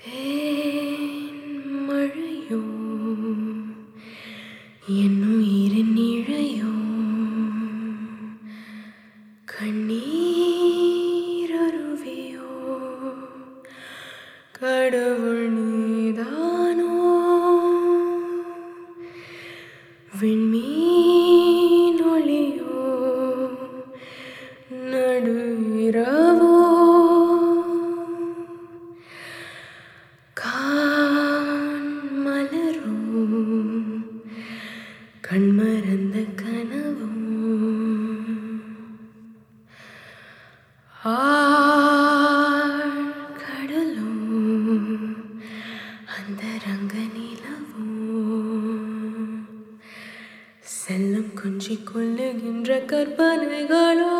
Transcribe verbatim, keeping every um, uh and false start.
தேன் மழையோ என்னுயிரின் இழையோ கண்ணீரருவியோ கடவுள் நீதானோ விண்மீன் ஒளியோ நடு இரவோ கண்மறந்த கனவும் கடலும் அந்த ரங்க நிலவும் செல்லம் கொஞ்சி கொள்ளுகின்ற கற்பனைகளோ